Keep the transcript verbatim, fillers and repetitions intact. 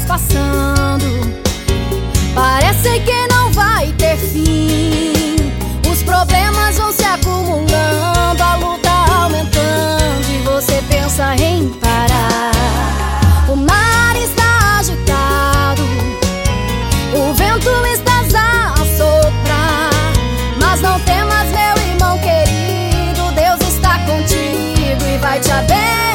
passando, parece que não vai ter fim. Os problemas vão se acumulando, a luta aumentando e você pensa em parar. O mar está agitado, o vento está a soprar, mas não temas, meu irmão querido, Deus está contigo e vai te abençoar.